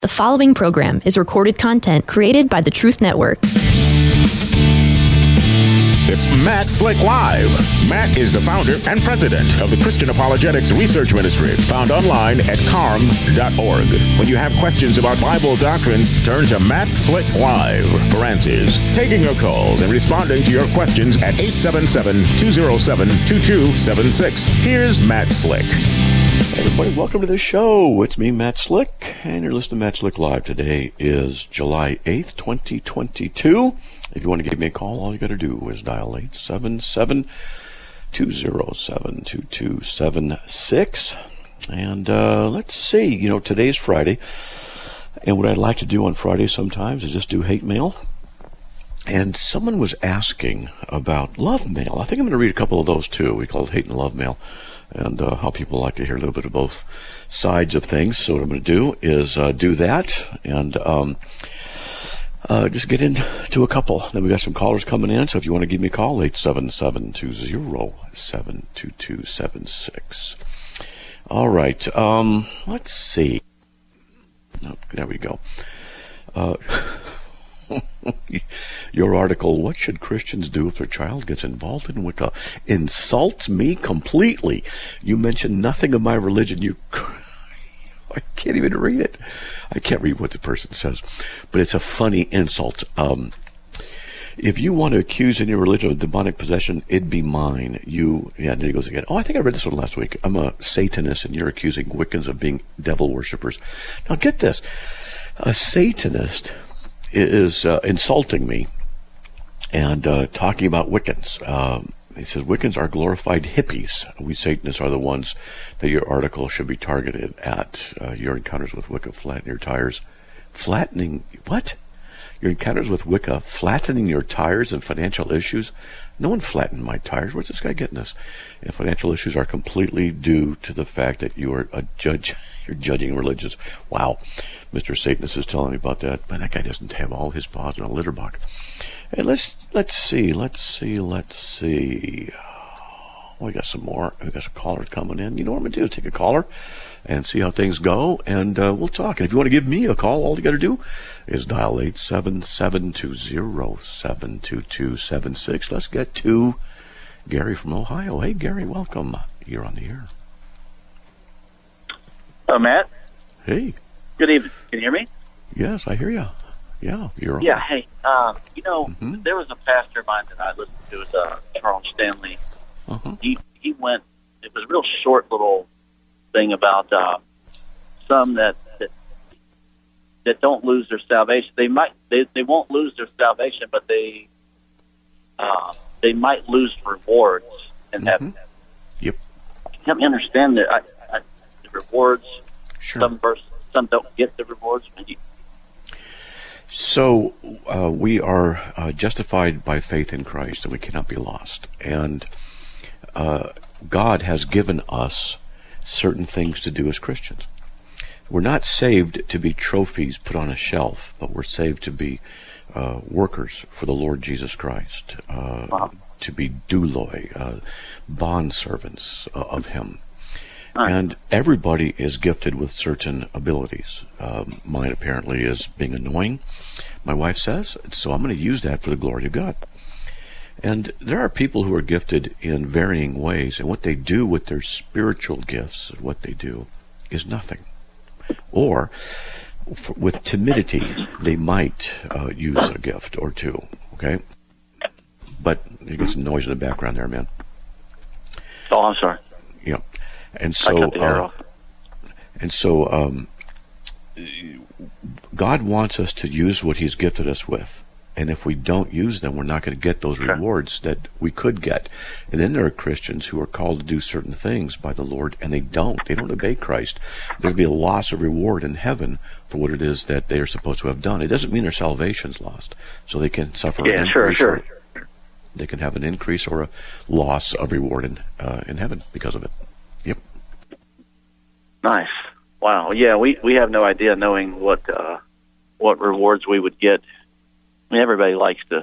The following program is recorded content created by the Truth Network. It's Matt Slick Live. Matt is the founder and president of the Christian Apologetics Research Ministry, found online at carm.org. When you have questions about Bible doctrines, turn to Matt Slick Live for answers. Taking your calls and responding to your questions at 877-207-2276. Here's Matt Slick. Hey everybody, welcome to the show. It's me, Matt Slick, and you're listening to Matt Slick Live. Today is July 8th, 2022. If you want to give me a call, all you got to do is dial 877-207-2276. And let's see, today's Friday, and what I'd like to do on Friday sometimes is just do hate mail. And someone was asking about love mail. I think I'm going to read a couple of those too. We call it hate and love mail, and how people like to hear a little bit of both sides of things. So what I'm going to do is do that, and just get into a couple. Then we got some callers coming in, so if you want to give me a call, 877-207-2276. All right, let's see. Oh, there we go. Your article, What Should Christians Do If Their Child Gets Involved in Wicca, insults me completely. You mentioned nothing of my religion. I can't even read it. I can't read what the person says, but it's a funny insult. If you want to accuse any religion of demonic possession, it'd be mine. And then he goes again. I think I read this one last week. I'm a Satanist, and you're accusing Wiccans of being devil worshippers. Now get this. A Satanist is insulting me and talking about Wiccans. He says, Wiccans are glorified hippies. We Satanists are the ones that your article should be targeted at. Your encounters with Wicca flatten your tires. Flattening, what? Your encounters with Wicca flattening your tires and financial issues? No one flattened my tires. Where's this guy getting this? And financial issues are completely due to the fact that you are a judge. You're judging religions. Wow. Mr. Satanist is telling me about that, but that guy doesn't have all his paws in a litter box. And let's see. We got some more. We got some callers coming in. You know what I'm going to do is take a caller and see how things go, and we'll talk. And if you want to give me a call, all you got to do is dial 877-207-2276. Let's get to Gary from Ohio. Hey, Gary, welcome. You're on the air. Hello, Matt. Hey. Good evening. Can you hear me? Yes, I hear you. Yeah, you're on. Yeah, hey. There was a pastor of mine that I listened to, it was Charles Stanley. Uh-huh. He went, it was a real short little thing about some that don't lose their salvation. They won't lose their salvation, but they might lose rewards in heaven. Yep. Help me understand that the rewards. Sure. Some don't get the rewards. So we are justified by faith in Christ, and we cannot be lost. And God has given us certain things to do as Christians. We're not saved to be trophies put on a shelf, but we're saved to be workers for the Lord Jesus Christ, to be douloi, bond servants of Him. And everybody is gifted with certain abilities. Mine apparently is being annoying, my wife says, so I'm going to use that for the glory of God. And there are people who are gifted in varying ways, and what they do with their spiritual gifts, what they do, is nothing. Or, with timidity, they might use a gift or two, okay? But you get some noise in the background there, man. Oh, I'm sorry. Yeah. And so, God wants us to use what He's gifted us with. And if we don't use them, we're not going to get those rewards that we could get. And then there are Christians who are called to do certain things by the Lord, and they don't. They don't obey Christ. There'll be a loss of reward in heaven for what it is that they are supposed to have done. It doesn't mean their salvation's lost. So they can suffer an increase. Sure. They can have an increase or a loss of reward in heaven because of it. Yep. Nice. Wow. Yeah, we have no idea knowing what rewards we would get. I mean, everybody likes to.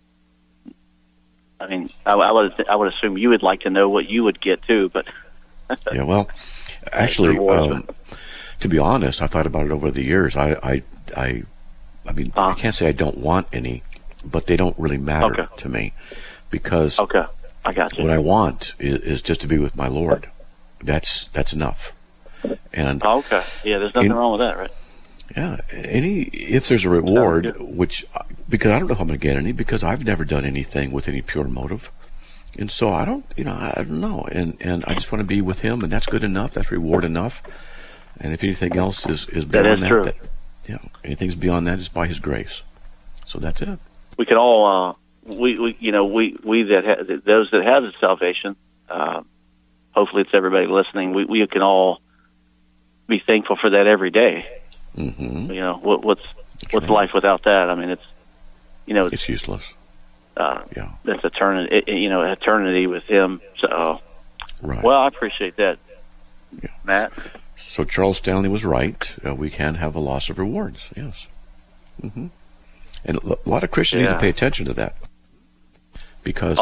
I mean, I would assume you would like to know what you would get too, but yeah. Well, actually, To be honest, I thought about it over the years. I mean, I can't say I don't want any, but they don't really matter to me, because I got you. What I want is just to be with my Lord. That's enough. And there's nothing wrong with that, right? Yeah, if there's a reward, because I don't know if I'm going to get any, because I've never done anything with any pure motive. And so I don't know. And I just want to be with him, and that's good enough. That's reward enough. And if anything else is beyond that, anything's beyond that is by his grace. So that's it. We can all, we that those that have the salvation, hopefully it's everybody listening, we can all be thankful for that every day. Mm-hmm. What's life without that? I mean, it's useless. That's eternity. Eternity with him. So, right. Well, I appreciate that, Matt. So Charles Stanley was right. We can have a loss of rewards. Yes. Mm-hmm. And a lot of Christians need to pay attention to that, because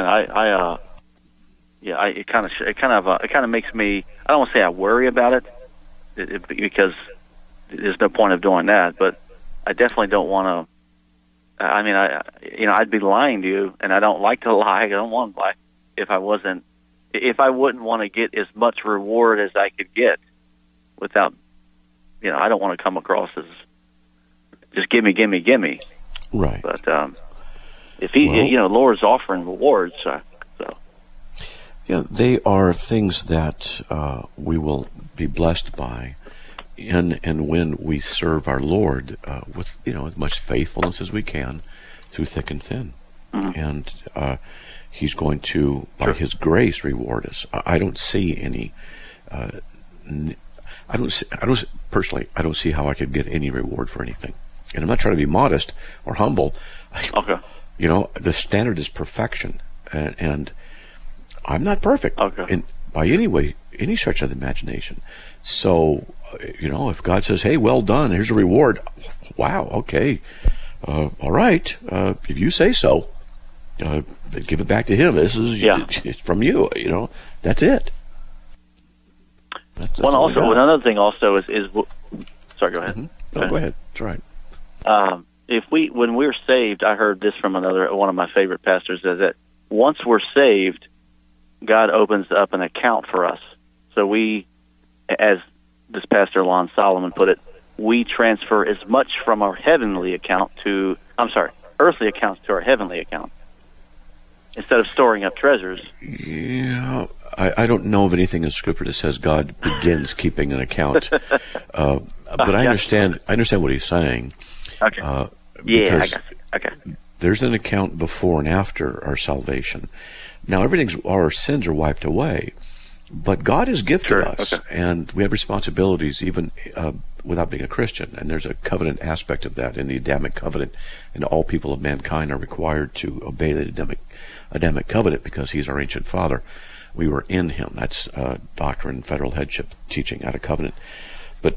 it kind of makes me, I don't want to say I worry about it, because there's no point of doing that, but I definitely don't want to. I mean, I'd be lying to you, and I don't like to lie. I don't want to lie if I wouldn't want to get as much reward as I could get without, I don't want to come across as just gimme. Right. But if he, Lord's offering rewards, so. Yeah, they are things that we will be blessed by, and when we serve our Lord with as much faithfulness as we can, through thick and thin, and He's going to, by His grace, reward us. I don't see any. I don't see how I could get any reward for anything, and I'm not trying to be modest or humble. The standard is perfection, and I'm not perfect by any stretch of the imagination. So, if God says, "Hey, well done. Here's a reward," wow, okay, all right. If you say so, give it back to Him. This is it's from you. That's it. That's another thing also is sorry, go ahead. Mm-hmm. Go ahead. That's right. When we're saved, I heard this from one of my favorite pastors, is that once we're saved, God opens up an account for us. So we, as this pastor Lon Solomon put it, we transfer as much from our earthly account to our heavenly account, instead of storing up treasures. Yeah, I don't know of anything in Scripture that says God begins keeping an account. But I understand what he's saying. Okay. I got you. Okay. There's an account before and after our salvation. Now, our sins are wiped away, but God has gifted us, and we have responsibilities even without being a Christian. And there's a covenant aspect of that in the Adamic covenant, and all people of mankind are required to obey the Adamic covenant because He's our ancient Father. We were in Him. That's doctrine, federal headship teaching out of covenant. But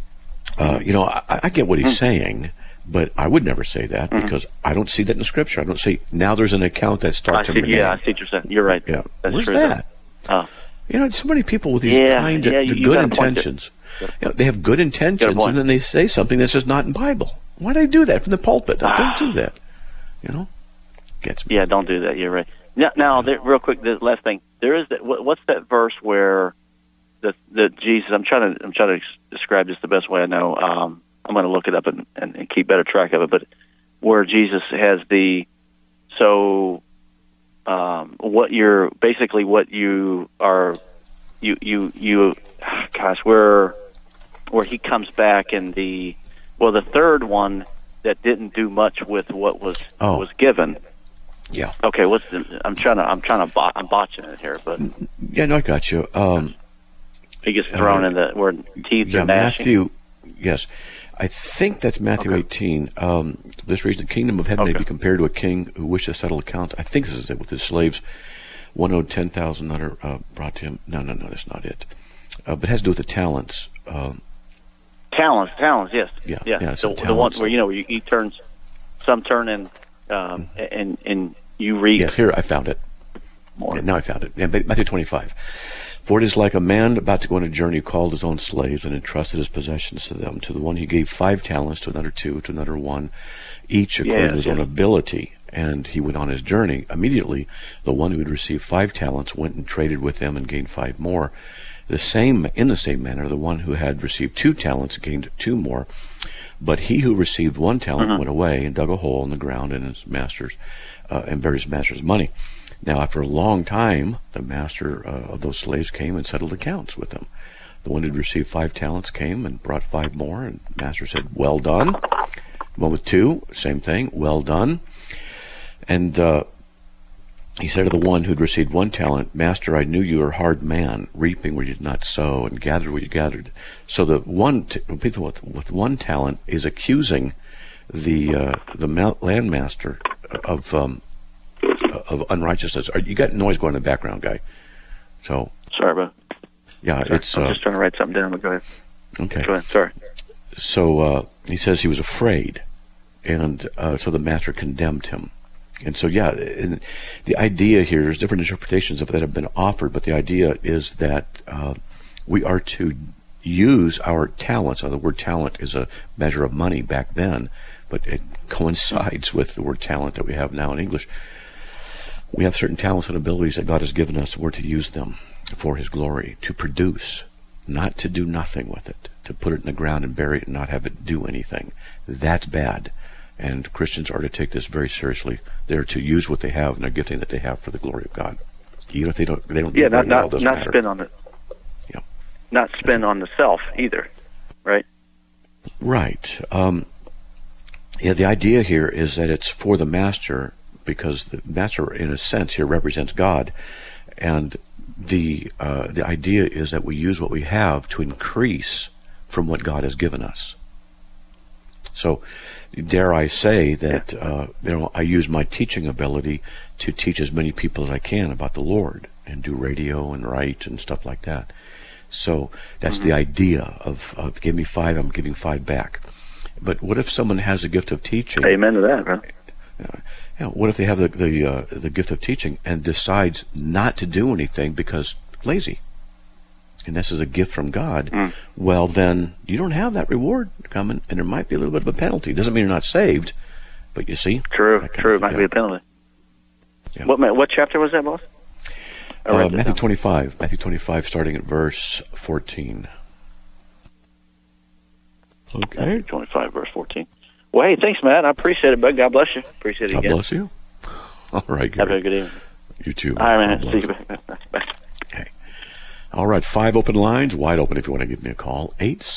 I get what he's saying. But I would never say that because I don't see that in the Scripture. I don't see, now there's an account that starts in Renee. Yeah, I see what you're saying. You're right. Yeah. That's Where's true, that? So many people with these kind of good intentions. They have good intentions, and then they say something that's just not in the Bible. Why do they do that from the pulpit? Don't do that. Gets me. Yeah, don't do that. You're right. Now, real quick, the last thing. There is that. What's that verse where the Jesus? I'm trying to describe this the best way I know. I'm going to look it up and keep better track of it. But where Jesus has what where He comes back in the third one that didn't do much with what was given. Yeah. Okay. I'm botching it here, but yeah, no, I got you. He gets thrown in the where teeth are gnashing. Matthew. Yes. I think that's Matthew 18. This reason, the kingdom of heaven may be compared to a king who wished to settle account. I think this is it with his slaves. One owed 10,000 that are brought to him. No, that's not it. But it has to do with the talents. Talents, yes. Yeah. The one where he turns, some turn and you read. Yeah, here I found it. More. Yeah, now I found it. Yeah, Matthew 25. For it is like a man about to go on a journey who called his own slaves and entrusted his possessions to them. To the one he gave 5 talents, to another 2, to another 1, each according to his own ability. And he went on his journey. Immediately, the one who had received 5 talents went and traded with them and gained 5 more. In the same manner, the one who had received 2 talents gained 2 more. But he who received 1 talent went away and dug a hole in the ground and buried his master's money. Now, after a long time, the master of those slaves came and settled accounts with them. The one who had received 5 talents came and brought 5 more, and the master said, "Well done." The one with 2, same thing, "Well done." And he said to the one who'd received 1 talent, "Master, I knew you were a hard man, reaping where you did not sow, and gathered where you gathered." So the people with 1 talent is accusing the landmaster of unrighteousness. You got noise going in the background, guy. So sorry, bro. Yeah, sorry. it's. I'm just trying to write something down. But go ahead. Okay. Go ahead. Sorry. So he says he was afraid, and so the master condemned him. And so, and the idea here, there's different interpretations of that have been offered, but the idea is that we are to use our talents. Now, the word talent is a measure of money back then, but it coincides with the word talent that we have now in English. We have certain talents and abilities that God has given us. We're to use them for His glory, to produce, not to do nothing with it, to put it in the ground and bury it and not have it do anything. That's bad. And Christians are to take this very seriously. They're to use what they have and their gifting that they have for the glory of God. Even if they don't do it very well, it doesn't matter. Spin on it. Yeah. Not spin on the self either, right? Right. The idea here is that it's for the master, because the master, in a sense, here represents God, and the idea is that we use what we have to increase from what God has given us. So, dare I say that I use my teaching ability to teach as many people as I can about the Lord, and do radio and write and stuff like that. So that's the idea of give me 5, I'm giving 5 back. But what if someone has a gift of teaching? Amen to that, bro. What if they have the gift of teaching and decides not to do anything because lazy? And this is a gift from God. Well, then you don't have that reward coming, and there might be a little bit of a penalty. Doesn't mean you're not saved, but you see, true. It might be a penalty. Yeah. What chapter was that, boss? Matthew 25. Matthew 25, starting at verse 14. Okay. Matthew 25, verse 14. Well, hey, thanks, Matt. I appreciate it, bud. God bless you. Appreciate it again. God bless you. All right, Gary. Have a good evening. You too. All right, man. See you back. Bye. Okay. All right, 5 open lines, wide open if you want to give me a call.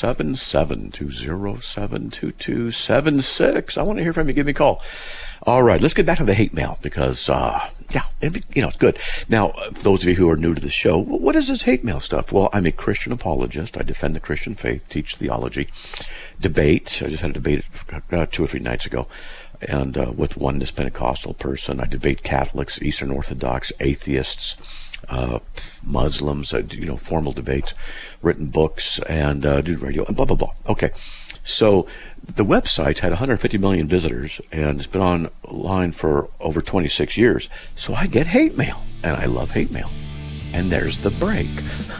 877-207-2276. I want to hear from you. Give me a call. All right, let's get back to the hate mail because, it's good. Now, those of you who are new to the show, what is this hate mail stuff? Well, I'm a Christian apologist. I defend the Christian faith, teach theology, debate. I just had a debate 2 or 3 nights ago, and with Oneness Pentecostal person. I debate Catholics, Eastern Orthodox, atheists, Muslims, formal debates, written books, and do radio, and blah, blah, blah. Okay. So the website had 150 million visitors, and it's been online for over 26 years. So I get hate mail, and I love hate mail. And there's the break.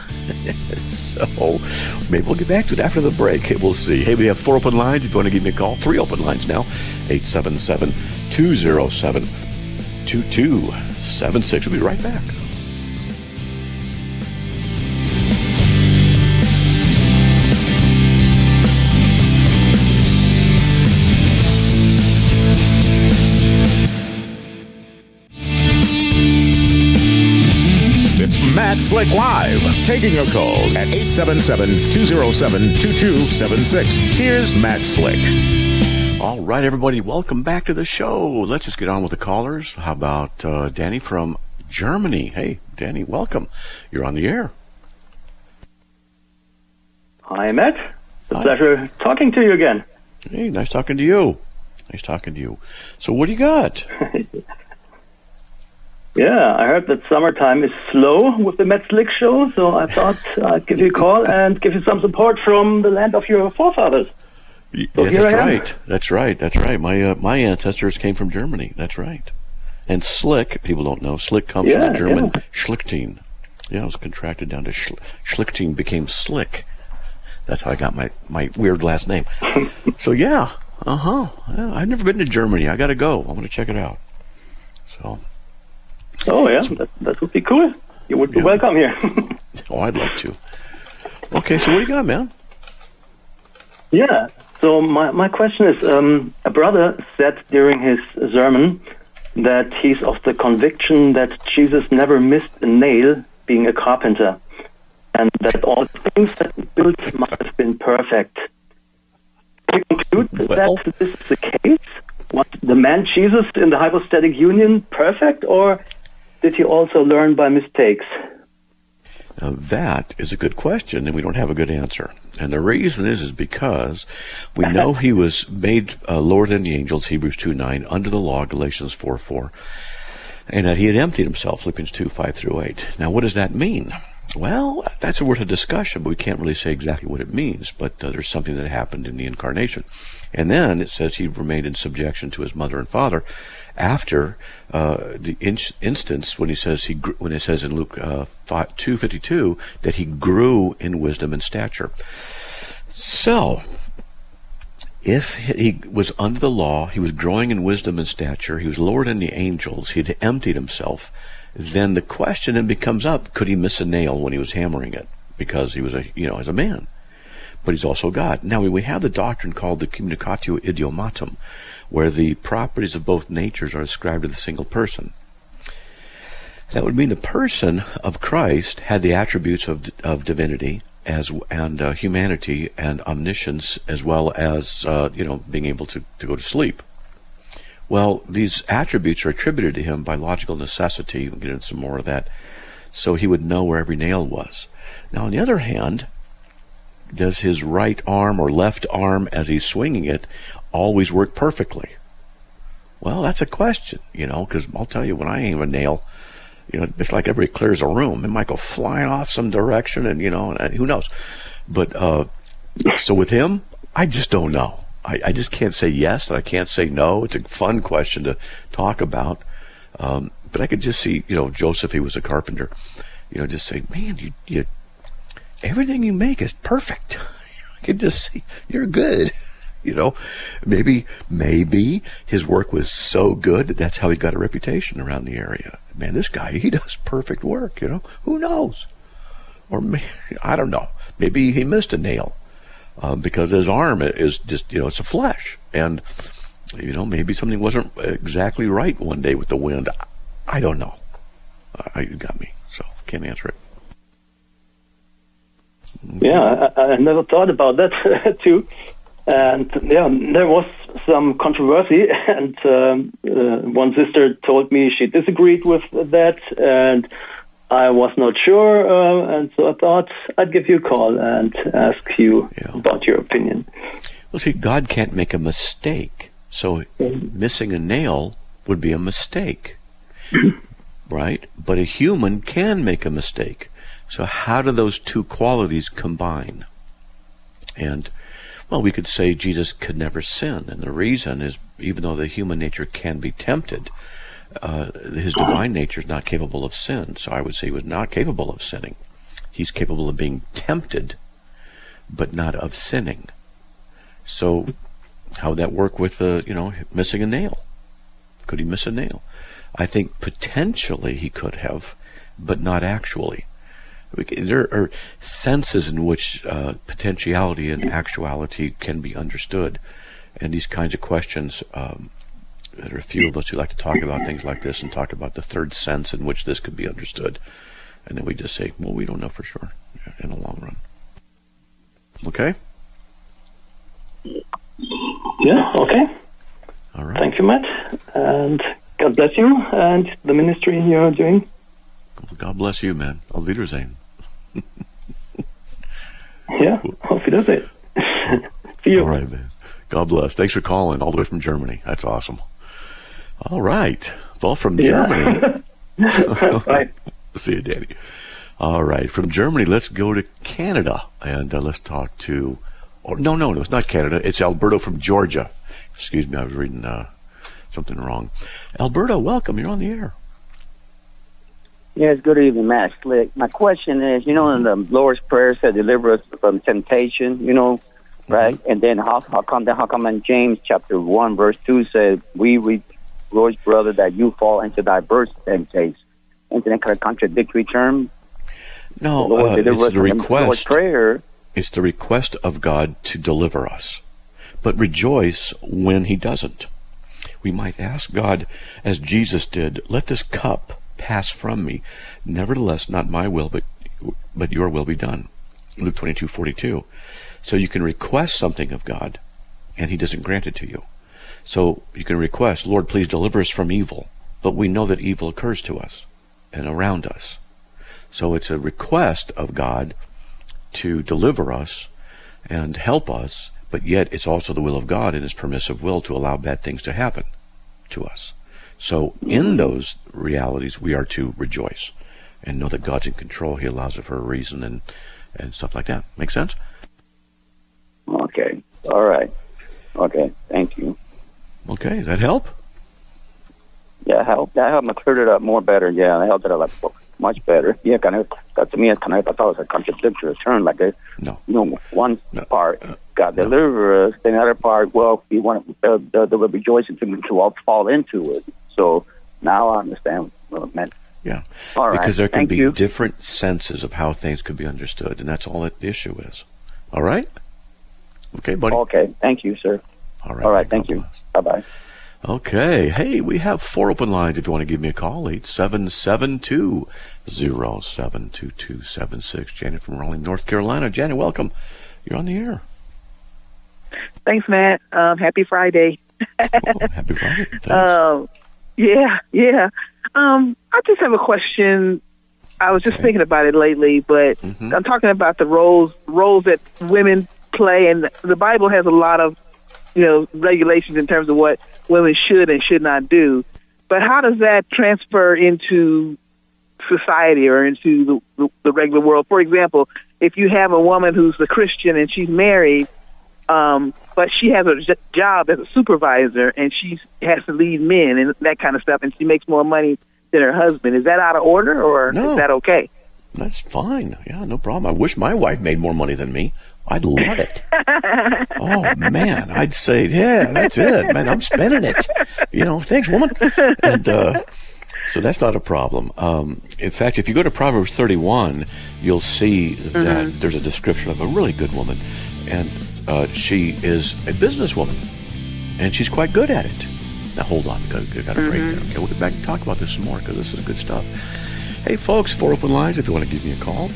So maybe we'll get back to it after the break. We'll see. Hey, we have 4 open lines. If you want to give me a call, 3 open lines now. 877-207-2276. We'll be right back. Matt Slick Live, taking your calls at 877-207-2276. Here's Matt Slick. All right, everybody, welcome back to the show. Let's just get on with the callers. How about Danny from Germany? Hey, Danny, welcome. You're on the air. Hi, Matt. It's a pleasure talking to you again. Hey, nice talking to you. So what do you got? Yeah, I heard that summertime is slow with the Matt Slick show, so I thought I'd give you a call and give you some support from the land of your forefathers. So yes, that's right. My ancestors came from Germany. That's right. And Slick, people don't know, Slick comes from the German Schlichting. Yeah, it was contracted down to Schlichting became Slick. That's how I got my weird last name. So yeah, yeah, I've never been to Germany. I got to go. I want to check it out. So. Oh yeah, that would be cool. You would be welcome here. Oh, I'd love to. Okay, so what do you got, man? Yeah. So my question is, a brother said during his sermon that he's of the conviction that Jesus never missed a nail being a carpenter, and that all things that he built must have been perfect. Do you conclude that this is the case? Was the man Jesus in the hypostatic union perfect, or did he also learn by mistakes? Now that is a good question, and we don't have a good answer. And the reason is because we know he was made lower than the angels, Hebrews 2:9, under the law, Galatians 4:4, and that he had emptied himself, Philippians 2:5-8. Now, what does that mean? Well, that's worth a discussion, but we can't really say exactly what it means. But there's something that happened in the incarnation. And then it says he remained in subjection to his mother and father after the instance when it says in Luke 2:52 that he grew in wisdom and stature. So, if he was under the law, he was growing in wisdom and stature, he was lower than the angels, he had emptied himself, then the question then becomes up, could he miss a nail when he was hammering it? Because he was as a man. But he's also God. Now, we have the doctrine called the communicatio idiomatum, where the properties of both natures are ascribed to the single person. That would mean the person of Christ had the attributes of divinity and humanity and omniscience, as well as being able to go to sleep. Well, these attributes are attributed to him by logical necessity. We'll get into some more of that. So he would know where every nail was. Now, on the other hand, does his right arm or left arm, as he's swinging it, always work perfectly? Well, that's a question, because I'll tell you, when I aim a nail, it's like everybody clears a room. It might go flying off some direction, and who knows. But so with him, I just don't know. I just can't say yes, and I can't say no. It's a fun question to talk about. But I could just see, Joseph, he was a carpenter, just say, man, you everything you make is perfect. I could just see, you're good. Maybe his work was so good that that's how he got a reputation around the area. Man, this guy, he does perfect work, Who knows? Or I don't know. Maybe he missed a nail because his arm is just, it's a flesh. And, maybe something wasn't exactly right one day with the wind. I don't know. You got me, so can't answer it. Yeah, I never thought about that too. And there was some controversy, and one sister told me she disagreed with that, and I was not sure, and so I thought I'd give you a call and ask you about your opinion. Well, see, God can't make a mistake, so missing a nail would be a mistake, right? But a human can make a mistake. So how do those two qualities combine? And well, we could say Jesus could never sin, and the reason is, even though the human nature can be tempted, his divine nature is not capable of sin. So I would say he was not capable of sinning. He's capable of being tempted, but not of sinning. So how would that work with, missing a nail? Could he miss a nail? I think potentially he could have, but not actually. There are senses in which potentiality and actuality can be understood, and these kinds of questions, there are a few of us who like to talk about things like this and talk about the third sense in which this could be understood, and then we just say, well, we don't know for sure in the long run. Okay? Yeah, okay. All right. Thank you, Matt, and God bless you and the ministry you're doing. God bless you, man. Auf Wiedersehen. Yeah, auf Wiedersehen. See you. All right, man. God bless. Thanks for calling all the way from Germany. That's awesome. All right. Well, from Germany. Bye. See you, Danny. All right. From Germany, let's go to Canada. And let's talk to... No, it's not Canada. It's Alberto from Georgia. Excuse me, I was reading something wrong. Alberto, welcome. You're on the air. Yes, good evening, Matt Slick. My question is, in the Lord's Prayer said, deliver us from temptation, right? And then how come in James chapter 1, verse 2 says, we rejoice, brother, that you fall into diverse temptations? Isn't that kind of contradictory term? No, it's the request. Lord's Prayer. It's the request of God to deliver us. But rejoice when he doesn't. We might ask God, as Jesus did, let this cup pass from me. Nevertheless, not my will, but your will be done. Luke 22:42. So you can request something of God, and he doesn't grant it to you. So you can request, Lord, please deliver us from evil. But we know that evil occurs to us and around us. So it's a request of God to deliver us and help us, but yet it's also the will of God in his permissive will to allow bad things to happen to us. So in those realities, we are to rejoice and know that God's in control. He allows it for a reason and stuff like that. Make sense? Okay. All right. Okay. Thank you. Okay. Does that help? Yeah, that helped me clear it up more better. Yeah, that helped it up much better. Yeah, to me, I thought it was a contradictory term. Like, one part, God deliver us, the other part, well, we want the rejoicing to all fall into it. So now I understand what it meant. Yeah. All right. Because there can Thank be you. different senses of how things could be understood, and that's all that the issue is. All right? Okay, buddy? Okay. Thank you, sir. All right. All right. Thank you. Bye-bye. Okay. Hey, we have 4 open lines if you want to give me a call. 877-207-2276. Janet from Raleigh, North Carolina. Janet, welcome. You're on the air. Thanks, Matt. Happy Friday. Happy Friday. Thanks. Yeah. I just have a question. I was just thinking about it lately, but I'm talking about the roles that women play, and the Bible has a lot of regulations in terms of what women should and should not do. But how does that transfer into society or into the regular world? For example, if you have a woman who's a Christian and she's married, but she has a job as a supervisor and she has to lead men and that kind of stuff, and she makes more money than her husband, is that out of order or No. is that okay? That's fine. Yeah, no problem. I wish my wife made more money than me. I'd love it. Oh, man. I'd say, yeah, that's it. Man, I'm spending it. Thanks, woman. And so that's not a problem. In fact, if you go to Proverbs 31, you'll see that there's a description of a really good woman. And she is a businesswoman. And she's quite good at it. Now, hold on. We've got a break there. Okay, we'll get back and talk about this some more because this is good stuff. Hey, folks, 4 open lines if you want to give me a call.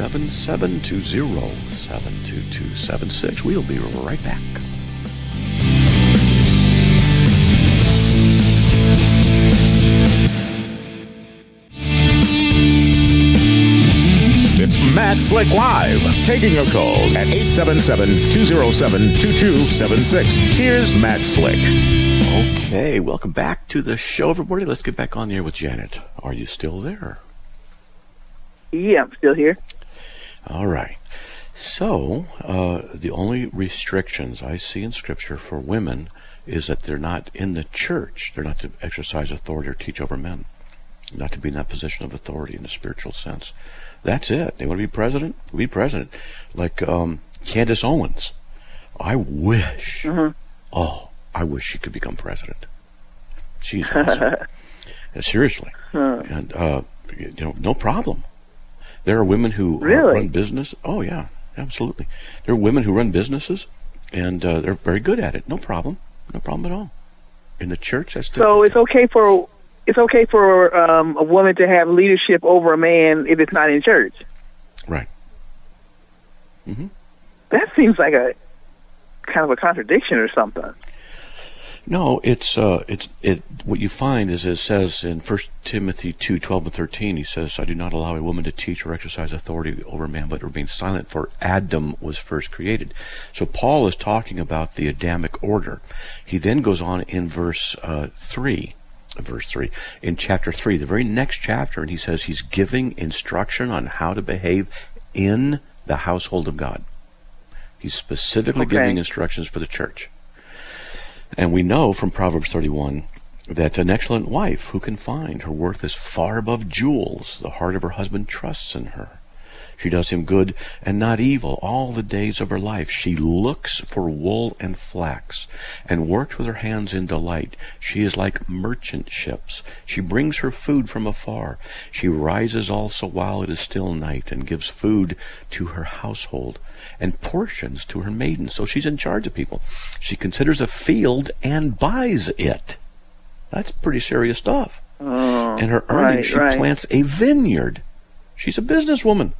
877-207-2276. We'll be right back. It's Matt Slick Live, taking your calls at 877-207-2276. Here's Matt Slick. Okay, welcome back to the show, everybody. Let's get back on the air with Janet. Are you still there? Yeah, I'm still here. All right. So, the only restrictions I see in Scripture for women is that they're not in the church. They're not to exercise authority or teach over men. Not to be in that position of authority in a spiritual sense. That's it. They want to be president? Be president. Like Candace Owens. I wish. I wish she could become president. She's awesome. Seriously. And, no problem. There are women who run business. Oh, yeah, absolutely. There are women who run businesses, and they're very good at it. No problem. No problem at all. In the church, that's different. So it's okay for a woman to have leadership over a man if it's not in church. Right. That seems like a kind of a contradiction or something. No, it's what you find is it says in 1 Timothy 2:12-13, he says, I do not allow a woman to teach or exercise authority over a man, but remain silent, for Adam was first created. So Paul is talking about the Adamic order. He then goes on in verse 3, in chapter 3, the very next chapter, and he says he's giving instruction on how to behave in the household of God. He's specifically giving instructions for the church. And we know from Proverbs 31 that an excellent wife, who can find? Her worth is far above jewels. The heart of her husband trusts in her. She does him good and not evil all the days of her life. She looks for wool and flax, and works with her hands in delight. She is like merchant ships. She brings her food from afar. She rises also while it is still night, and gives food to her household, and portions to her maidens. So she's in charge of people. She considers a field and buys it. That's pretty serious stuff. And her earnings, she plants a vineyard. She's a businesswoman.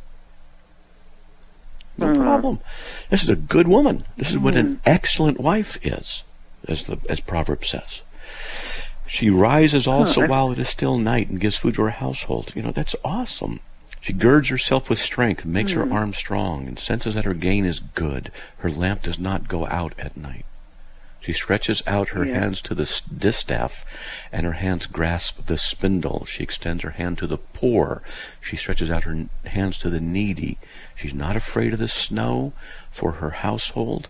No problem. This is a good woman. This is what an excellent wife is, as Proverbs says. She rises also while it is still night, and gives food to her household. That's awesome. She girds herself with strength, makes her arm strong, and senses that her gain is good. Her lamp does not go out at night. She stretches out her hands to the distaff, and her hands grasp the spindle. She extends her hand to the poor. She stretches out her hands to the needy. She's not afraid of the snow, for her household,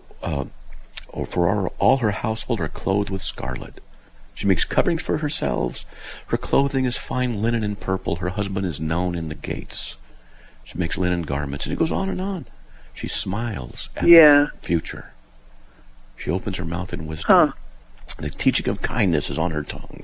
all her household are clothed with scarlet. She makes coverings for herself. Her clothing is fine linen and purple. Her husband is known in the gates. She makes linen garments, and it goes on and on. She smiles at the future. She opens her mouth in wisdom. The teaching of kindness is on her tongue.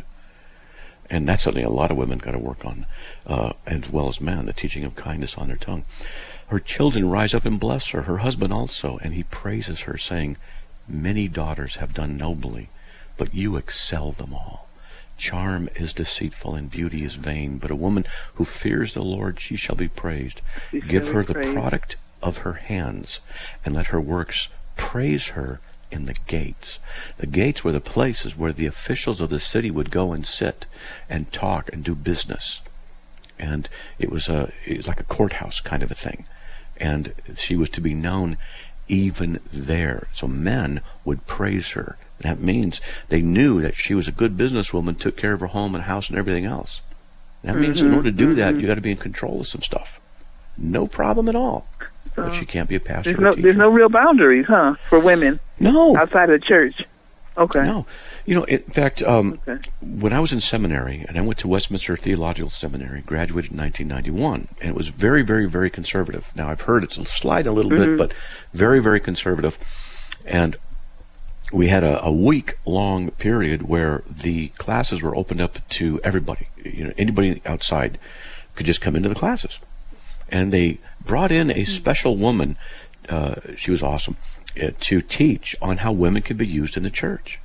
And that's something a lot of women got to work on, as well as men, the teaching of kindness on their tongue. Her children rise up and bless her, her husband also, and he praises her, saying, "Many daughters have done nobly, but you excel them all. Charm is deceitful and beauty is vain, but a woman who fears the Lord, she shall be praised. Give her the product of her hands, and let her works praise her in the gates." The gates were the places where the officials of the city would go and sit and talk and do business. And it was like a courthouse kind of a thing. And she was to be known even there. So men would praise her. That means they knew that she was a good businesswoman, took care of her home and house and everything else. That means in order to do that, you got to be in control of some stuff. No problem at all. But she can't be a pastor or teacher. There's no real boundaries, for women? No. Outside of the church? Okay. No. In fact, when I was in seminary, and I went to Westminster Theological Seminary, graduated in 1991, and it was very, very, very conservative. Now, I've heard it's slide a little bit, but very, very conservative. And we had a week-long period where the classes were opened up to everybody. Anybody outside could just come into the classes. And they brought in a special woman, she was awesome, to teach on how women could be used in the church.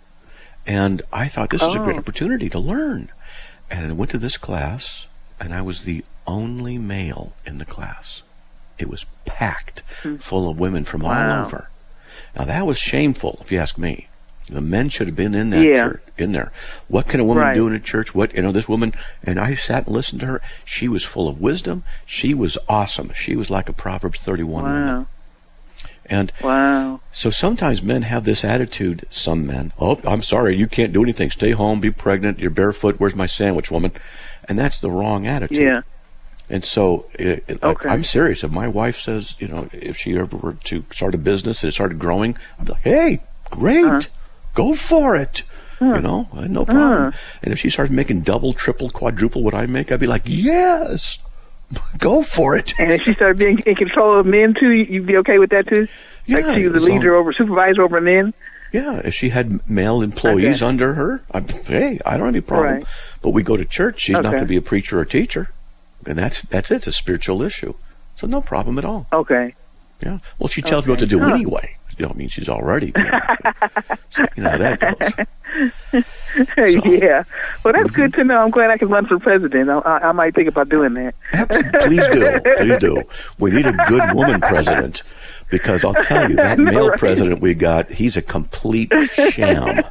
And I thought, this is a great opportunity to learn. And I went to this class, and I was the only male in the class. It was packed full of women from all over. Now, that was shameful, if you ask me. The men should have been in that church, in there. What can a woman do in a church? This woman, and I sat and listened to her. She was full of wisdom. She was awesome. She was like a Proverbs 31 woman. And so sometimes men have this attitude, some men, "Oh, I'm sorry, you can't do anything. Stay home, be pregnant, you're barefoot, where's my sandwich, woman?" And that's the wrong attitude. Yeah. And so I'm serious. If my wife says, if she ever were to start a business and it started growing, I'd be like, "Hey, great. Go for it." No problem. And if she starts making double, triple, quadruple what I make, I'd be like, "Yes, go for it." And if she started being in control of men too, you'd be okay with that too? Yeah, like she was a leader supervisor over men? Yeah, if she had male employees under her, I don't have any problem. Right. But we go to church, she's not going to be a preacher or teacher. And that's it. It's a spiritual issue. So no problem at all. Okay. Yeah. Well, she tells me what to do anyway. She's already. So, how that goes. Yeah. Well, that's good to know. I'm glad I can run for president. I might think about doing that. Please do. Please do. We need a good woman president, because I'll tell you, that male president we got, he's a complete sham.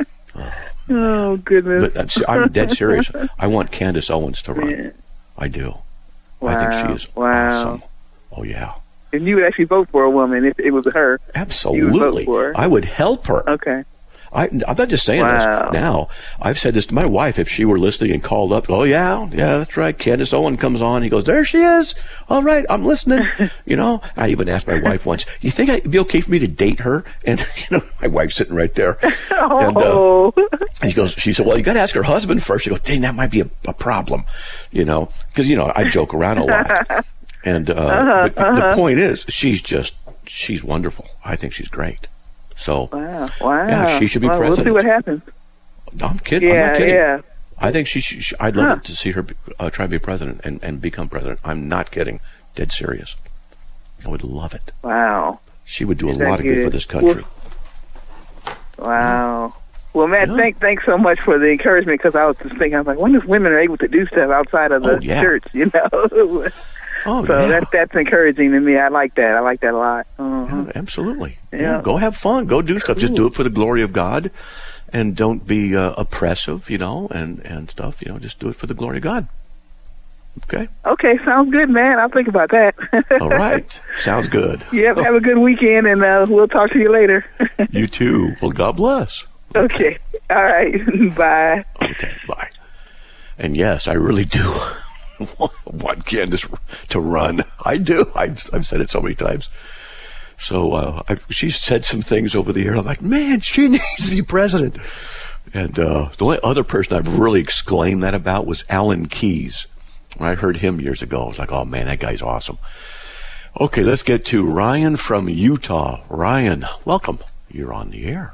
Oh, goodness. But I'm dead serious. I want Candace Owens to run. Yeah. I do. Wow. I think she is awesome. Oh, yeah. And you would actually vote for a woman if it was her. Absolutely. You would vote for her. I would help her. Okay. I'm not just saying this now. I've said this to my wife if she were listening and called up. Oh, yeah, that's right. Candace Owen comes on. He goes, there she is. All right, I'm listening. I even asked my wife once, you think it'd be okay for me to date her? And, my wife's sitting right there. Oh. And she said, well, you got to ask her husband first. She goes, dang, that might be a problem, because, I joke around a lot. And the point is, she's wonderful. I think she's great. So, wow. Yeah, she should be president. We'll see what happens. No, I'm kidding. I'm not kidding. Yeah. I think I'd love to see her try to be president and become president. I'm not kidding. Dead serious. I would love it. Wow. She would do a lot of good for this country. Wow. Well, Matt, thanks so much for the encouragement, because I was just thinking, I was like, I wonder if women are able to do stuff outside of the church, So that's encouraging to me. I like that. I like that a lot. Uh-huh. Yeah, absolutely. Yeah. Go have fun. Go do stuff. Just do it for the glory of God, and don't be oppressive, and stuff. Just do it for the glory of God. Okay. Okay, sounds good, man. I'll think about that. All right. Sounds good. Yep. Have a good weekend, and we'll talk to you later. You too. Well, God bless. Okay. All right. Bye. Okay. Bye. And yes, I really do want Candace to run. I do. I've said it so many times. So she's said some things over the year. I'm like, man, she needs to be president. And the only other person I've really exclaimed that about was Alan Keyes. When I heard him years ago, I was like, oh man, that guy's awesome. Okay, let's get to Ryan from Utah. Ryan, welcome. You're on the air.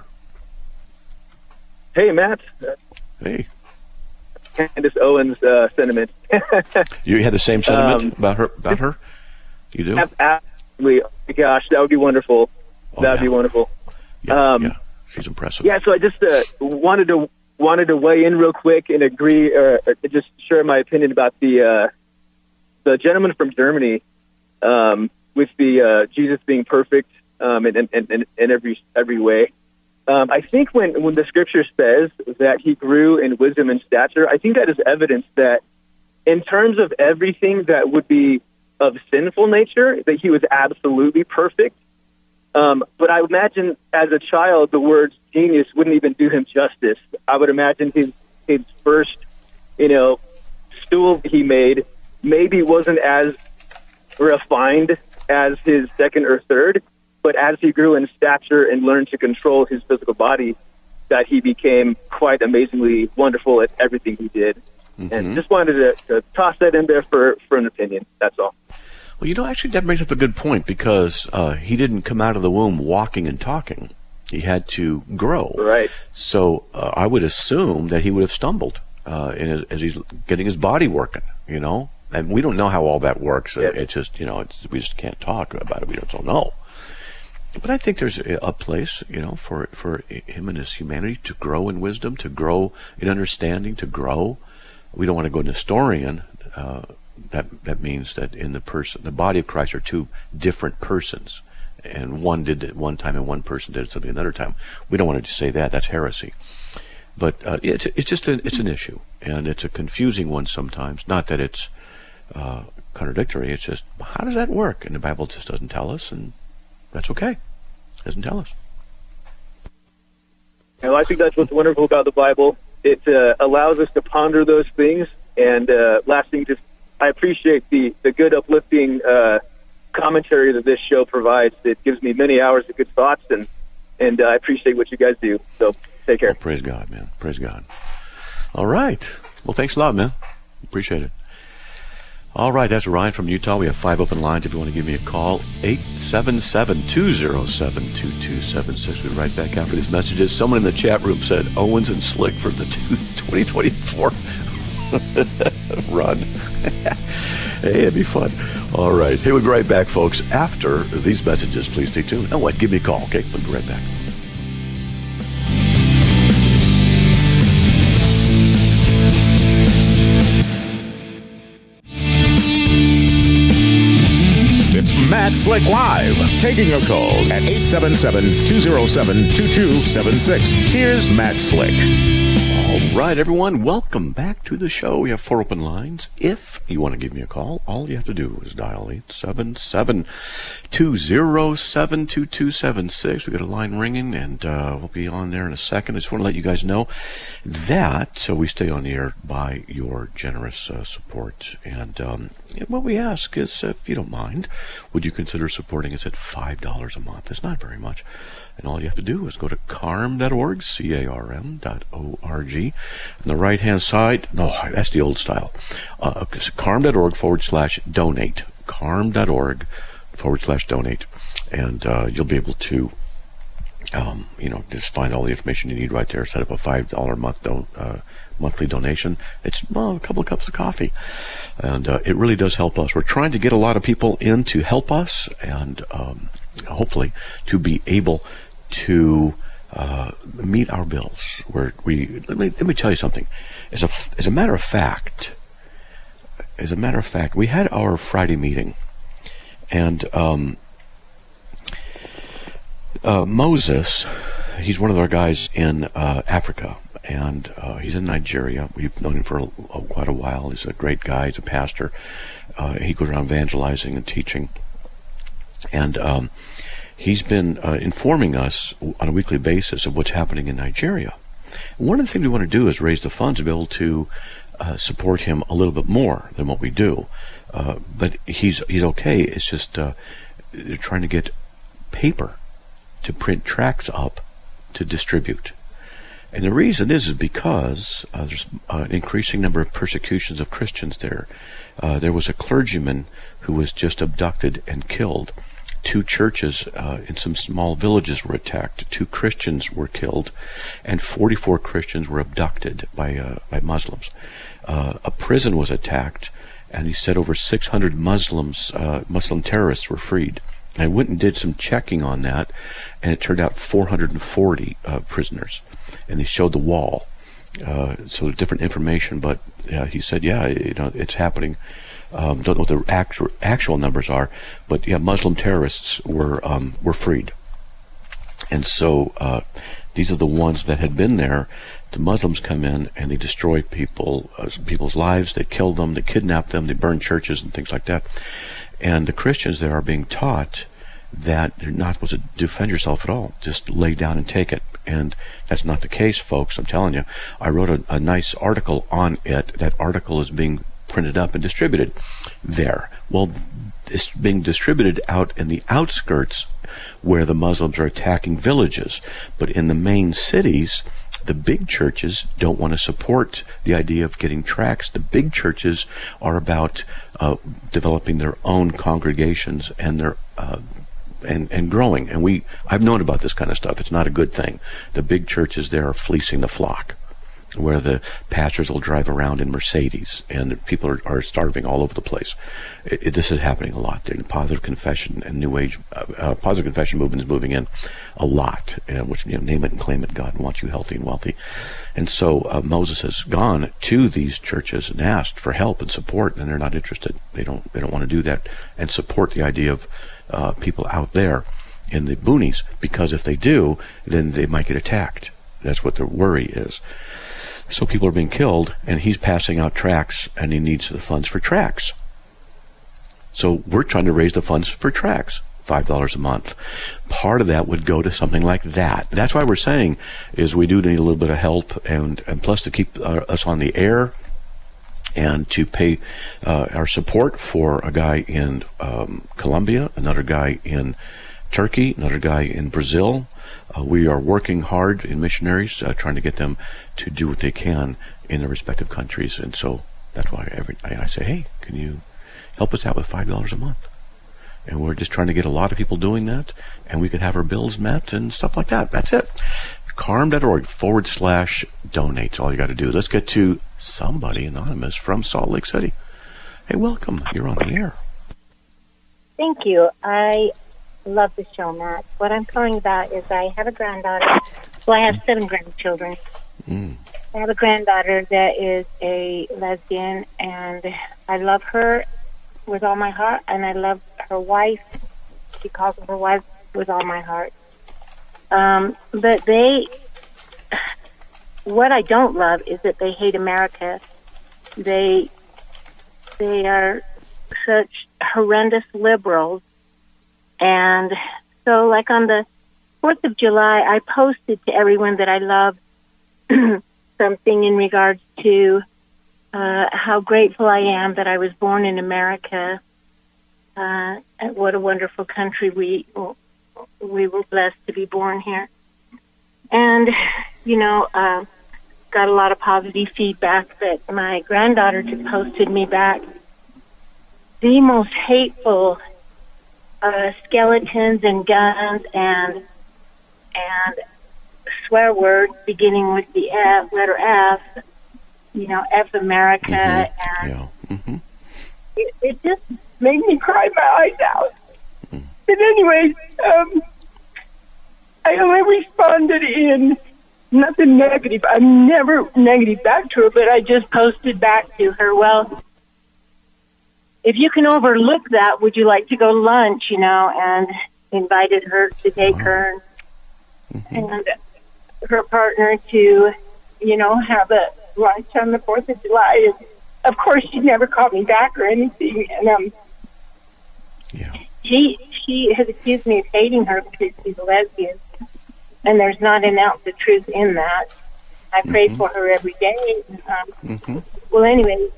Hey, Matt. Hey. Candace Owens' sentiment. You had the same sentiment about her? You do? Absolutely. Oh my gosh, that would be wonderful. That would be wonderful. Yeah, she's impressive. Yeah, so I just wanted to weigh in real quick and agree, or just share my opinion about the gentleman from Germany with the Jesus being perfect in every way. I think when the scripture says that he grew in wisdom and stature, I think that is evidence that in terms of everything that would be of sinful nature, that he was absolutely perfect. But I imagine as a child, the word genius wouldn't even do him justice. I would imagine his first, stool he made maybe wasn't as refined as his second or third. But as he grew in stature and learned to control his physical body, that he became quite amazingly wonderful at everything he did. Mm-hmm. And just wanted to toss that in there for an opinion. That's all. Well, actually that brings up a good point, because he didn't come out of the womb walking and talking. He had to grow. Right. So I would assume that he would have stumbled as he's getting his body working, And we don't know how all that works. Yep. It's just, we just can't talk about it. We don't know. But I think there's a place, for him and his humanity to grow in wisdom, to grow in understanding, to grow. We don't want to go Nestorian. That means that in the body of Christ are two different persons, and one did it one time and one person did something another time. We don't want to say that. That's heresy. But it's an issue, and it's a confusing one sometimes. Not that it's contradictory. It's just, how does that work? And the Bible just doesn't tell us, and that's okay. It doesn't tell us. Well, I think that's what's wonderful about the Bible. It allows us to ponder those things. And last thing, I appreciate the good, uplifting commentary that this show provides. It gives me many hours of good thoughts, and I appreciate what you guys do. So take care. Well, praise God, man. Praise God. All right. Well, thanks a lot, man. Appreciate it. All right, that's Ryan from Utah. We have 5 open lines if you want to give me a call. 877-207-2276. We'll be right back after these messages. Someone in the chat room said Owens and Slick for the 2024 run. Hey, it'd be fun. All right. Hey, we'll be right back, folks. After these messages, please stay tuned. Oh, what? Give me a call, okay? We'll be right back. Matt Slick Live, taking your calls at 877-207-2276. Here's Matt Slick. All All right, everyone, welcome back to the show. We have 4 open lines. If you want to give me a call, all you have to do is dial 877-207-2276. We got a line ringing, and we'll be on there in a second. I just want to let you guys know that we stay on the air by your generous support. And what we ask is, if you don't mind, would you consider supporting us at $5 a month? It's not very much. And all you have to do is go to carm.org, carm.org. On the right-hand side, no, that's the old style. Carm.org/donate. Carm.org/donate. And you'll be able to, just find all the information you need right there. Set up a $5 a month monthly donation. It's a couple of cups of coffee. And it really does help us. We're trying to get a lot of people in to help us, and hopefully to be able to meet our bills. Let me tell you something. As a matter of fact, we had our Friday meeting, and Moses, he's one of our guys in Africa, and he's in Nigeria. We've known him for quite a while. He's a great guy. He's a pastor. He goes around evangelizing and teaching, and he's been informing us on a weekly basis of what's happening in Nigeria. One of the things we want to do is raise the funds to be able to support him a little bit more than what we do. But he's okay. It's just they're trying to get paper to print tracts up to distribute. And the reason is because there's an increasing number of persecutions of Christians there. There was a clergyman who was just abducted and killed. 2 churches in some small villages were attacked. 2 Christians were killed, and 44 Christians were abducted by Muslims. A prison was attacked, and he said over 600 Muslim terrorists were freed. I went and did some checking on that, and it turned out 440 prisoners, and they showed the wall. So different information, but he said, it's happening. Don't know what the actual numbers are, but Muslim terrorists were freed, and so these are the ones that had been there. The Muslims come in and they destroy people's lives. They kill them, they kidnap them, they burn churches and things like that. And the Christians there are being taught that you're not supposed to defend yourself at all. Just lay down and take it. And that's not the case, folks. I'm telling you. I wrote a nice article on it. That article is being printed up and distributed there. Well, it's being distributed out in the outskirts where the Muslims are attacking villages. But in the main cities, the big churches don't want to support the idea of getting tracts. The big churches are about developing their own congregations and their and growing. And I've known about this kind of stuff. It's not a good thing. The big churches there are fleecing the flock, where the pastors will drive around in Mercedes, and people are starving all over the place. This is happening a lot. The Positive Confession and New Age, Positive Confession movement is moving in a lot, which, name it and claim it, God wants you healthy and wealthy. And so Moses has gone to these churches and asked for help and support, and they're not interested. They don't want to do that and support the idea of people out there in the boonies, because if they do, then they might get attacked. That's what the worry is. So people are being killed, and he's passing out tracts, and he needs the funds for tracts. So we're trying to raise the funds for tracts, $5 a month. Part of that would go to something like that. That's why we're saying is we do need a little bit of help, and plus to keep us on the air, and to pay our support for a guy in Colombia, another guy in Turkey, another guy in Brazil. We are working hard in missionaries, trying to get them to do what they can in their respective countries. And so that's why I say, hey, can you help us out with $5 a month? And we're just trying to get a lot of people doing that, and we could have our bills met and stuff like that. That's it. carm.org/donate. All you got to do. Let's get to somebody anonymous from Salt Lake City. Hey, welcome. You're on the air. Thank you. I love the show, Matt. What I'm calling about is I have a granddaughter. Well, I have 7 grandchildren. I have a granddaughter that is a lesbian, and I love her with all my heart, and I love her wife. She calls her wife with all my heart. But what I don't love is that they hate America. They are such horrendous liberals. And so, like on the 4th of July, I posted to everyone that I love something in regards to how grateful I am that I was born in America. And what a wonderful country we were blessed to be born here. And, got a lot of positive feedback that my granddaughter just posted me back the most hateful skeletons and guns and swear words beginning with the letter F, F America. And it just made me cry my eyes out. But anyway, I only responded in nothing negative. I'm never negative back to her, but I just posted back to her, well, if you can overlook that, would you like to go to lunch, and invited her to take her and her partner to, have a lunch on the 4th of July. And of course, she never called me back or anything. And she has accused me of hating her because she's a lesbian. And there's not an ounce of truth in that. I pray for her every day. Well, anyway,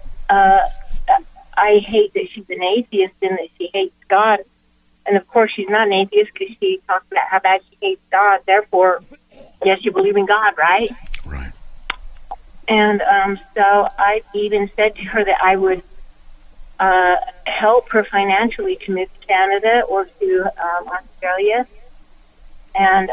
I hate that she's an atheist and that she hates God. And of course, she's not an atheist because she talks about how bad she hates God. Therefore, yes, you believe in God, right? Right. And so I even said to her that I would help her financially to move to Canada or to Australia. And,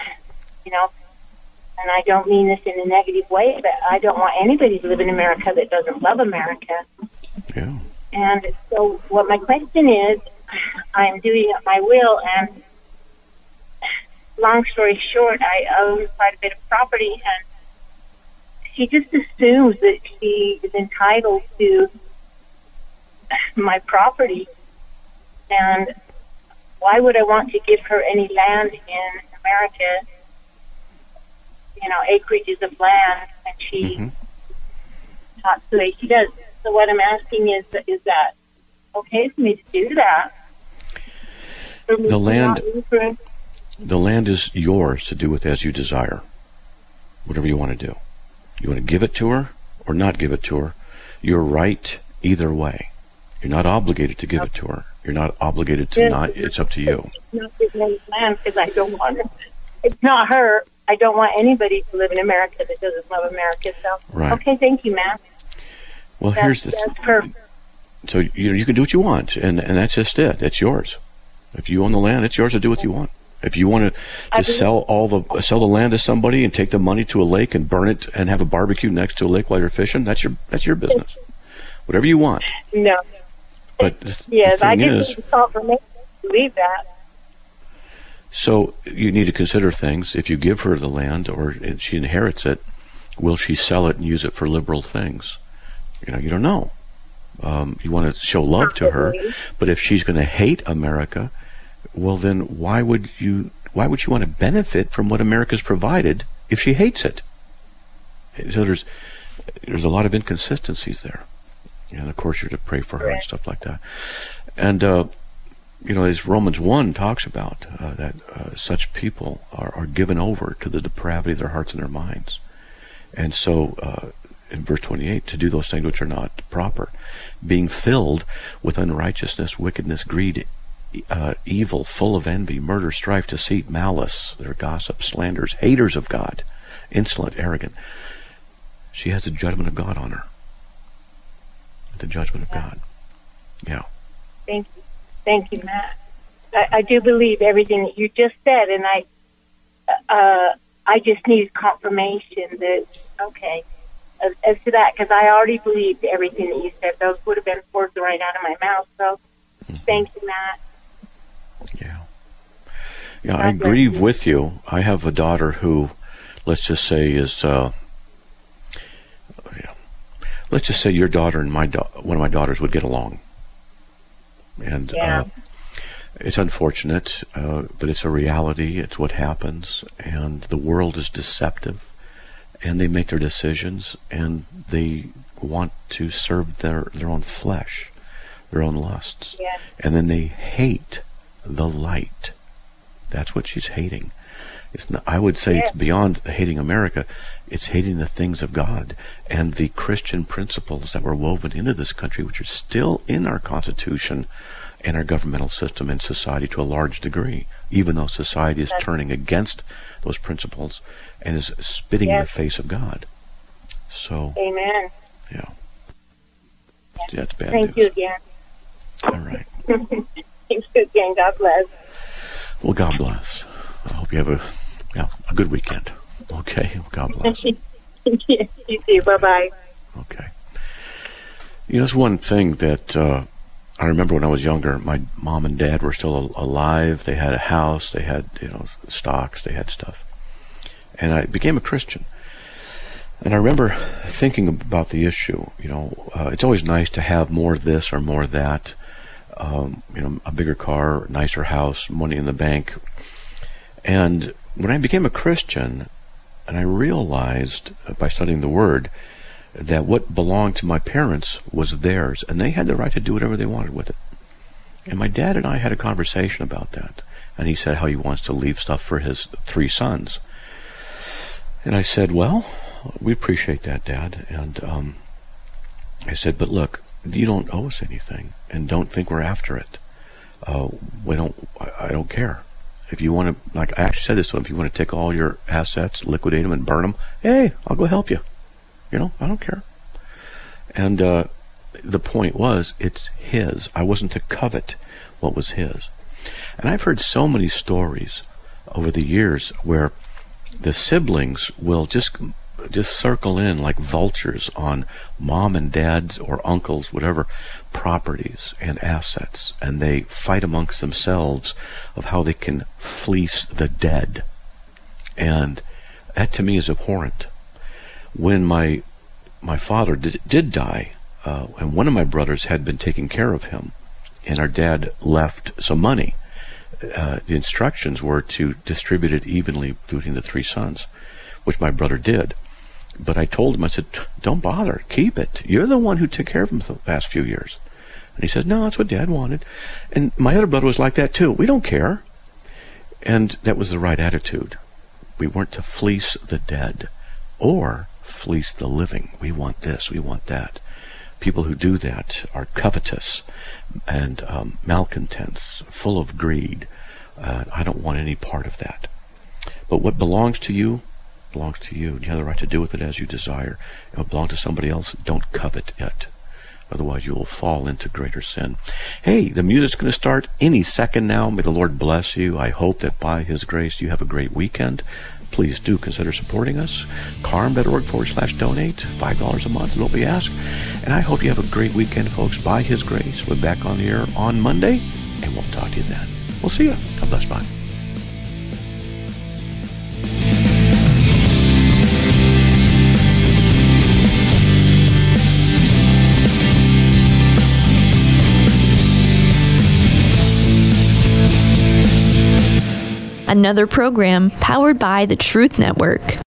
and I don't mean this in a negative way, but I don't want anybody to live in America that doesn't love America. Yeah. And so what my question is, I'm doing at my will, and long story short, I own quite a bit of property, and she just assumes that she is entitled to my property. And why would I want to give her any land in America, acreages of land, and she talks the way she does? So what I'm asking is that okay for me to do that? The land is yours to do with as you desire, whatever you want to do. You want to give it to her or not give it to her, you're right either way. You're not obligated to give it to her. You're not obligated to not. It's up to you. It's not giving any land because I don't want her. It's not her. I don't want anybody to live in America that doesn't love America. So, right. Okay, thank you, Matt. Well, here's the that's perfect. So you can do what you want, and that's just it. It's yours. If you own the land, it's yours to do what you want. If you want to sell the land to somebody and take the money to a lake and burn it and have a barbecue next to a lake while you're fishing, that's your business. Whatever you want. No. But yes, the thing I is, just need confirmation to believe that. So you need to consider things. If you give her the land or she inherits it, will she sell it and use it for liberal things? You don't know. You want to show love to her, but if she's going to hate America, well, then why would she want to benefit from what America's provided if she hates it? So there's a lot of inconsistencies there, and of course you're to pray for her and stuff like that. And as Romans 1 talks about, that such people are given over to the depravity of their hearts and their minds, and so. In verse 28, to do those things which are not proper, being filled with unrighteousness, wickedness, greed, evil, full of envy, murder, strife, deceit, malice. They're gossips, slanders, haters of God, insolent, arrogant. She has the judgment of God on her. The judgment of God. Yeah. Thank you, Matt. I do believe everything that you just said, and I just need confirmation that, okay, as to that, because I already believed everything that you said. Those would have been words right out of my mouth. So, thank you, Matt. Yeah, I grieve with you. I have a daughter who, let's just say, is. Let's just say your daughter and one of my daughters would get along, and it's unfortunate, but it's a reality. It's what happens, and the world is deceptive. and they make their decisions, and they want to serve their own flesh, their own lusts. Yeah. And then they hate the light. That's what she's hating. It's not, I would say it's beyond hating America. It's hating the things of God and the Christian principles that were woven into this country, which are still in our Constitution and our governmental system and society to a large degree, even though society is turning against those principles and is spitting in the face of God. So, amen. Yeah. That's bad Thank news. you again. All right. Thanks again. God bless. Well, God bless. I hope you have a good weekend. Okay. Well, God bless. You too. Bye-bye. Okay. You know, there's one thing that I remember when I was younger. My mom and dad were still alive. They had a house. They had, stocks. They had stuff. And I became a Christian. And I remember thinking about the issue. It's always nice to have more of this or more of that. A bigger car, nicer house, money in the bank. And when I became a Christian, and I realized by studying the Word that what belonged to my parents was theirs, and they had the right to do whatever they wanted with it. And my dad and I had a conversation about that. And he said how he wants to leave stuff for his 3 sons. And I said, well, we appreciate that, Dad. And I said, but look, you don't owe us anything, and don't think we're after it. I don't care. If you want to, like I actually said this to him, if you want to take all your assets, liquidate them, and burn them, hey, I'll go help you. I don't care. And the point was, it's his. I wasn't to covet what was his. And I've heard so many stories over the years where the siblings will just circle in like vultures on mom and dad's or uncle's, whatever, properties and assets, and they fight amongst themselves of how they can fleece the dead. And that to me is abhorrent. When my father did die, and one of my brothers had been taking care of him, and our dad left some money, the instructions were to distribute it evenly between the 3 sons, which my brother did. But I told him, I said, don't bother, keep it. You're the one who took care of him the past few years. And he said, no, that's what Dad wanted. And my other brother was like that too. We don't care. And that was the right attitude. We weren't to fleece the dead or fleece the living. We want this, we want that. People who do that are covetous and malcontents, full of greed. I don't want any part of that. But what belongs to you belongs to you. You have the right to do with it as you desire. If it belongs to somebody else, don't covet it. Otherwise, you will fall into greater sin. Hey, the music's going to start any second now. May the Lord bless you. I hope that by His grace you have a great weekend. Please do consider supporting us. carm.org/donate. $5 a month is what we ask. And I hope you have a great weekend, folks. By His grace, we're back on the air on Monday, and we'll talk to you then. We'll see you. God bless. Bye. Another program powered by the Truth Network.